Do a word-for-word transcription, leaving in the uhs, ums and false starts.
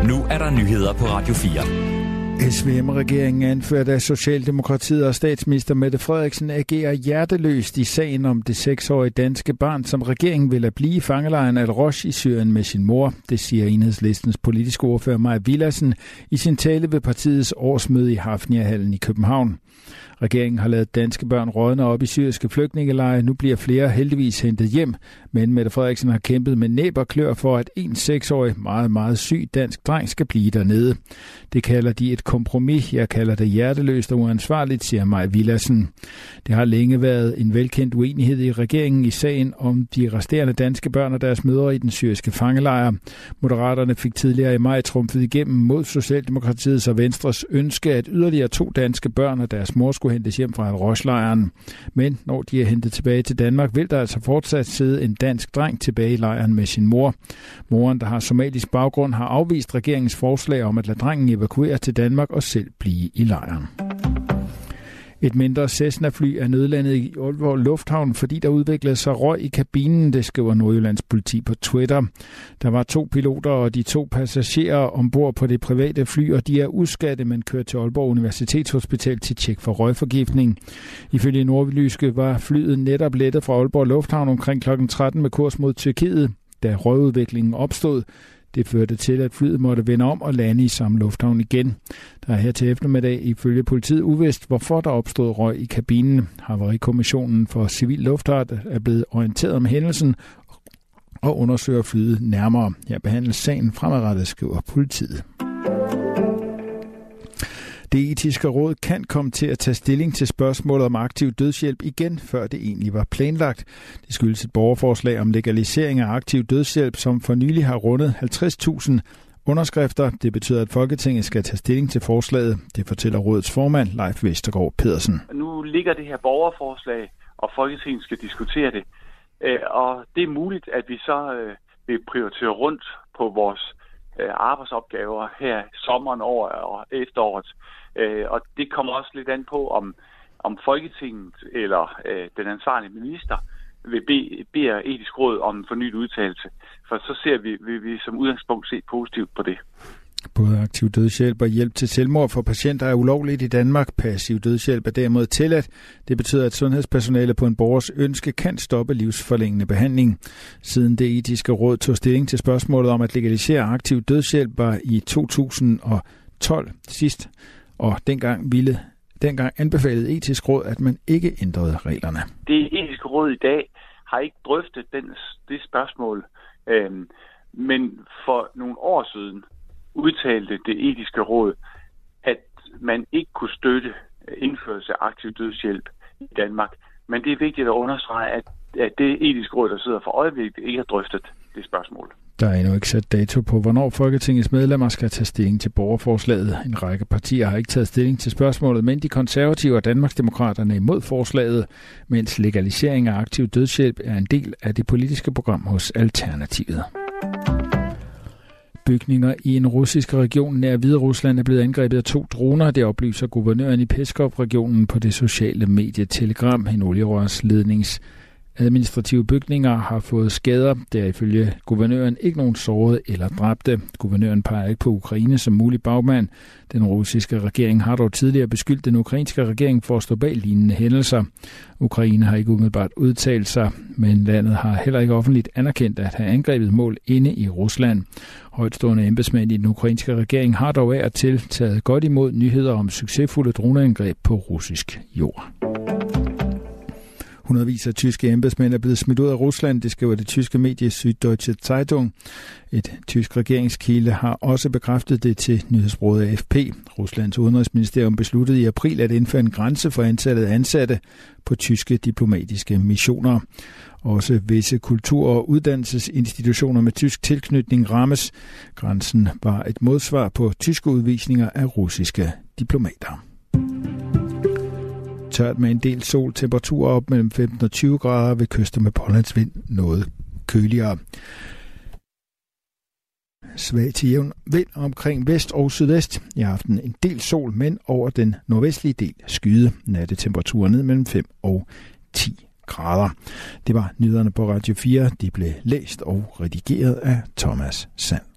Nu er der nyheder på Radio fire. S V M-regeringen anført af Socialdemokratiet og statsminister Mette Frederiksen agerer hjerteløst i sagen om det seksårige danske barn, som regeringen vil at blive i fangelejren Al-Roj i Syrien med sin mor. Det siger Enhedslistens politiske ordfører Mai Villadsen i sin tale ved partiets årsmøde i Hafnia-hallen i København. Regeringen har ladet danske børn rådne op i syriske flygtningelejre. Nu bliver flere heldigvis hentet hjem, men Mette Frederiksen har kæmpet med næb og klør for, at en seksårig, meget, meget syg dansk dreng skal blive dernede. Det kalder de et kompromis. Jeg kalder det hjerteløst og uansvarligt, siger Mai Villadsen. Det har længe været en velkendt uenighed i regeringen i sagen om de resterende danske børn og deres mødre i den syriske fangelejre. Moderaterne fik tidligere i maj trumfet igennem mod Socialdemokratiets og Venstres ønske, at yderligere to danske børn og deres mor skulle hentes hjem fra Al-Roj-lejren. Men når de er hentet tilbage til Danmark, vil der altså fortsat sidde en dansk dreng tilbage i lejren med sin mor. Moren, der har somalisk baggrund, har afvist regeringens forslag om at lade drengen evakuere til Danmark og selv blive i lejren. Et mindre Cessna-fly er nødlandet i Aalborg Lufthavn, fordi der udviklede sig røg i kabinen, det skriver Nordjyllands politi på Twitter. Der var to piloter og de to passagerer ombord på det private fly, og de er uskatte, men kørt til Aalborg Universitetshospital til tjek for røgforgiftning. Ifølge Nordjyske var flyet netop lettet fra Aalborg Lufthavn omkring klokken tretten med kurs mod Tyrkiet, da røgudviklingen opstod. Det førte til, at flyet måtte vende om og lande i samme lufthavn igen. Der er her til eftermiddag ifølge politiet uvist, hvorfor der opstod røg i kabinen. Havarikommissionen for Civil Luftfart er blevet orienteret om hændelsen og undersøger flyet nærmere. Her behandles sagen fremadrettet, skriver politiet. Det etiske råd kan komme til at tage stilling til spørgsmålet om aktiv dødshjælp igen, før det egentlig var planlagt. Det skyldes et borgerforslag om legalisering af aktiv dødshjælp, som for nylig har rundet halvtreds tusind underskrifter. Det betyder, at Folketinget skal tage stilling til forslaget. Det fortæller rådets formand, Leif Vestergaard Pedersen. Nu ligger det her borgerforslag, og Folketinget skal diskutere det. Og det er muligt, at vi så vil prioritere rundt på vores arbejdsopgaver her sommeren over og efteråret. Og det kommer også lidt an på, om, om Folketinget eller øh, den ansvarlige minister vil bede, bede etisk råd om en fornyet udtalelse. For så ser vi, vil vi som udgangspunkt se positivt på det. Både aktiv dødshjælp og hjælp til selvmord for patienter er ulovligt i Danmark. Passiv dødshjælp er derimod tilladt. Det betyder, at sundhedspersonale på en borgers ønske kan stoppe livsforlængende behandling. Siden det etiske råd tog stilling til spørgsmålet om at legalisere aktiv dødshjælp var i to tusind og tolv sidst, og dengang ville dengang anbefalede etisk råd, at man ikke ændrede reglerne. Det etiske råd i dag har ikke drøftet den, det spørgsmål, øhm, men for nogle år siden udtalte det etiske råd, at man ikke kunne støtte indførelse af aktiv dødshjælp i Danmark. Men det er vigtigt at understrege, at, at det etiske råd, der sidder for øjeblikket, ikke har drøftet det spørgsmål. Der er endnu ikke sat dato på, hvornår Folketingets medlemmer skal tage stilling til borgerforslaget. En række partier har ikke taget stilling til spørgsmålet, men de konservative og Danmarksdemokraterne er imod forslaget, mens legalisering af aktiv dødshjælp er en del af det politiske program hos Alternativet. Bygninger i en russisk region nær Hviderusland er blevet angrebet af to droner. Det oplyser guvernøren i Peskov-regionen på det sociale medie Telegram. En olierørslednings administrative bygninger har fået skader. Der er ifølge guvernøren ikke nogen sårede eller dræbte. Guvernøren peger ikke på Ukraine som mulig bagmand. Den russiske regering har dog tidligere beskyldt den ukrainske regering for at stå bag lignende hændelser. Ukraine har ikke umiddelbart udtalt sig, men landet har heller ikke offentligt anerkendt at have angrebet mål inde i Rusland. Højtstående embedsmænd i den ukrainske regering har dog af og til taget godt imod nyheder om succesfulde droneangreb på russisk jord. Hundredvis af tyske embedsmænd er blevet smidt ud af Rusland, det skriver det tyske medie Süddeutsche Zeitung. Et tysk regeringskilde har også bekræftet det til nyhedsbureauet A F P. Ruslands udenrigsministerium besluttede i april at indføre en grænse for antallet af ansatte på tyske diplomatiske missioner. Også visse kultur- og uddannelsesinstitutioner med tysk tilknytning rammes. Grænsen var et modsvar på tyske udvisninger af russiske diplomater. Tørt med en del sol, temperaturer op mellem femten og tyve grader, ved kyster med pålandsvind noget køligere. Svag til jævn vind omkring vest og sydvest. I aften en del sol, men over den nordvestlige del skyde. Nattetemperaturer ned mellem fem og ti grader. Det var nyhederne på Radio fire. De blev læst og redigeret af Thomas Sand.